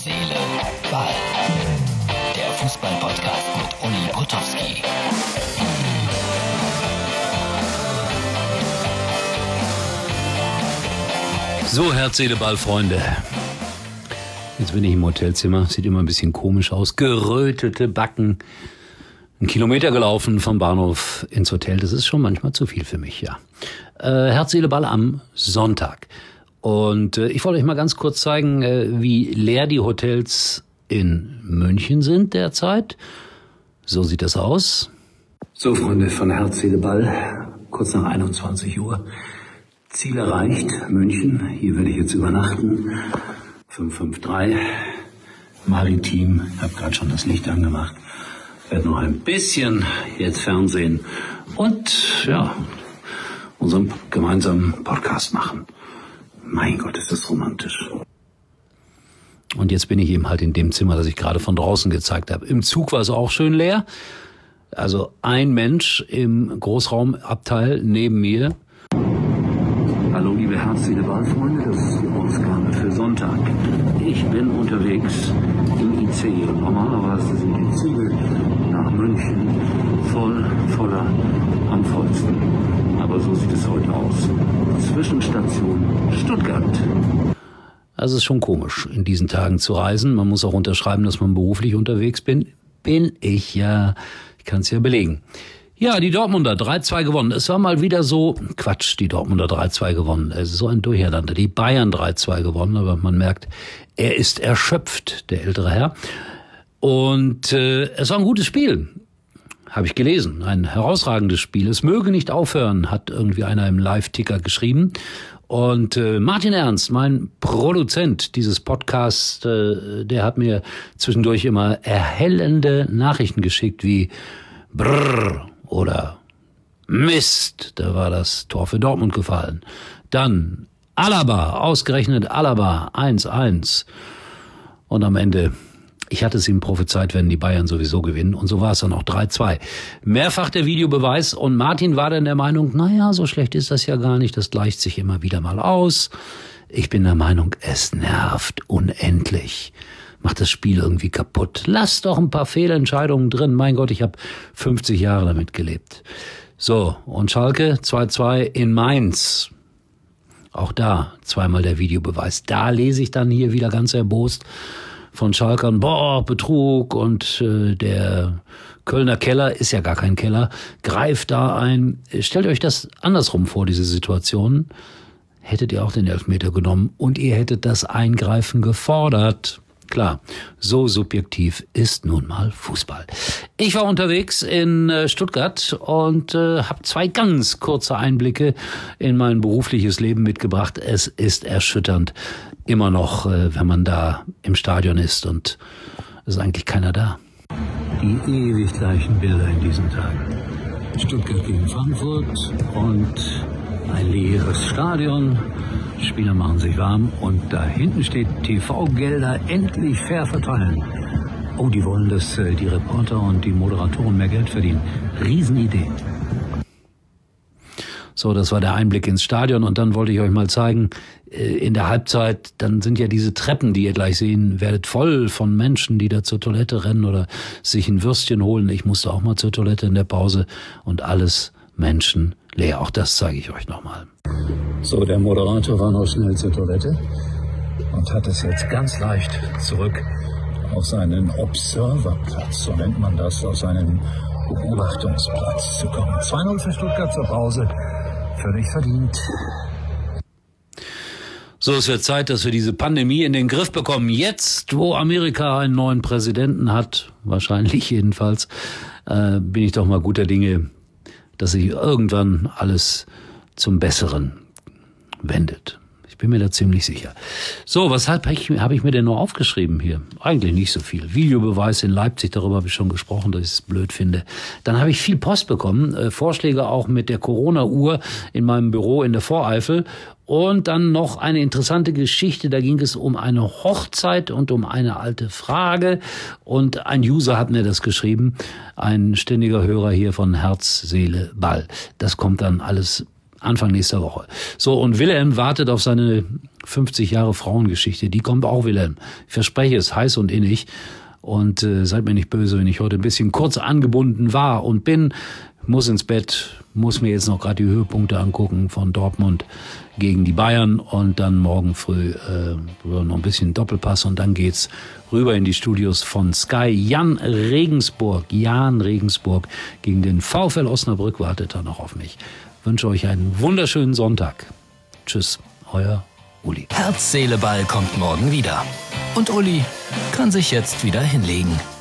Seele, Ball. Der Fußball-Podcast mit Uli Potowski. So, Herz, Seele, Ball, Freunde. Jetzt bin ich im Hotelzimmer. Sieht immer ein bisschen komisch aus. Gerötete Backen. 1 Kilometer gelaufen vom Bahnhof ins Hotel. Das ist schon manchmal zu viel für mich, ja. Herz, Seele, Ball am Sonntag. Und ich wollte euch mal ganz kurz zeigen, wie leer die Hotels in München sind derzeit. So sieht das aus. So, Freunde von Herz, Seele, Ball. Kurz nach 21 Uhr. Ziel erreicht, München. Hier werde ich jetzt übernachten. 553. Maritim. Ich habe gerade schon das Licht angemacht. Werde noch ein bisschen jetzt Fernsehen und ja, unseren gemeinsamen Podcast machen. Mein Gott, ist das romantisch. Und jetzt bin ich eben halt in dem Zimmer, das ich gerade von draußen gezeigt habe. Im Zug war es auch schön leer. Also ein Mensch im Großraumabteil neben mir. Hallo liebe Herz, Seele, Ball, Freunde, das ist die Ausgabe für Sonntag. Ich bin unterwegs im ICE. Normalerweise sind die Züge nach München voller am vollsten. Aber so sieht es heute aus. Zwischenstation Stuttgart. Also es ist schon komisch, in diesen Tagen zu reisen. Man muss auch unterschreiben, dass man beruflich unterwegs bin. Bin ich ja. Ich kann es ja belegen. Ja, die Dortmunder 3-2 gewonnen. Es war mal wieder so, Quatsch, die Dortmunder 3-2 gewonnen. Es ist so ein Durcheinander. Die Bayern 3-2 gewonnen, aber man merkt, er ist erschöpft, der ältere Herr. Und es war ein gutes Spiel, habe ich gelesen. Ein herausragendes Spiel. Es möge nicht aufhören, hat irgendwie einer im Live-Ticker geschrieben. Und Martin Ernst, mein Produzent dieses Podcasts, der hat mir zwischendurch immer erhellende Nachrichten geschickt, wie Brrr oder Mist, da war das Tor für Dortmund gefallen. Dann Alaba, ausgerechnet Alaba, 1-1. Und am Ende, ich hatte es ihm prophezeit, wenn die Bayern sowieso gewinnen. Und so war es dann auch 3-2. Mehrfach der Videobeweis. Und Martin war dann der Meinung, naja, so schlecht ist das ja gar nicht. Das gleicht sich immer wieder mal aus. Ich bin der Meinung, es nervt unendlich. Macht das Spiel irgendwie kaputt. Lass doch ein paar Fehlentscheidungen drin. Mein Gott, ich habe 50 Jahre damit gelebt. So, und Schalke 2-2 in Mainz. Auch da zweimal der Videobeweis. Da lese ich dann hier wieder ganz erbost von Schalkern, Betrug, und der Kölner Keller, ist ja gar kein Keller, greift da ein. Stellt euch das andersrum vor, diese Situation. Hättet ihr auch den Elfmeter genommen und ihr hättet das Eingreifen gefordert. Klar, so subjektiv ist nun mal Fußball. Ich war unterwegs in Stuttgart und habe 2 ganz kurze Einblicke in mein berufliches Leben mitgebracht. Es ist erschütternd, immer noch, wenn man da im Stadion ist und es ist eigentlich keiner da. Die ewig gleichen Bilder in diesen Tagen. Stuttgart gegen Frankfurt und ein leeres Stadion. Die Spieler machen sich warm und da hinten steht TV-Gelder endlich fair verteilen. Oh, die wollen, dass die Reporter und die Moderatoren mehr Geld verdienen. Riesenidee. So, das war der Einblick ins Stadion und dann wollte ich euch mal zeigen, in der Halbzeit, dann sind ja diese Treppen, die ihr gleich sehen werdet, voll von Menschen, die da zur Toilette rennen oder sich ein Würstchen holen. Ich musste auch mal zur Toilette in der Pause und alles Menschen leer. Auch das zeige ich euch nochmal. So, der Moderator war noch schnell zur Toilette und hat es jetzt ganz leicht zurück auf seinen Observerplatz, so nennt man das, auf seinen Beobachtungsplatz zu kommen. 2-0 für Stuttgart zur Pause, völlig verdient. So, es wird Zeit, dass wir diese Pandemie in den Griff bekommen. Jetzt, wo Amerika einen neuen Präsidenten hat, wahrscheinlich jedenfalls, bin ich doch mal guter Dinge, dass sich irgendwann alles zum Besseren wendet. Ich bin mir da ziemlich sicher. So, weshalb habe ich mir denn nur aufgeschrieben hier? Eigentlich nicht so viel. Videobeweis in Leipzig, darüber habe ich schon gesprochen, dass ich es blöd finde. Dann habe ich viel Post bekommen, Vorschläge auch mit der Corona-Uhr in meinem Büro in der Voreifel. Und dann noch eine interessante Geschichte, da ging es um eine Hochzeit und um eine alte Frage. Und ein User hat mir das geschrieben, ein ständiger Hörer hier von Herz, Seele, Ball. Das kommt dann alles Anfang nächster Woche. So, und Wilhelm wartet auf seine 50 Jahre Frauengeschichte. Die kommt auch, Wilhelm. Ich verspreche es, heiß und innig. Und seid mir nicht böse, wenn ich heute ein bisschen kurz angebunden war und bin. Muss ins Bett, muss mir jetzt noch gerade die Höhepunkte angucken von Dortmund gegen die Bayern. Und dann morgen früh noch ein bisschen Doppelpass. Und dann geht's rüber in die Studios von Sky. Jan Regensburg gegen den VfL Osnabrück wartet da noch auf mich. Wünsche euch einen wunderschönen Sonntag. Tschüss, euer Uli. Herz, Seele, Ball kommt morgen wieder. Und Uli kann sich jetzt wieder hinlegen.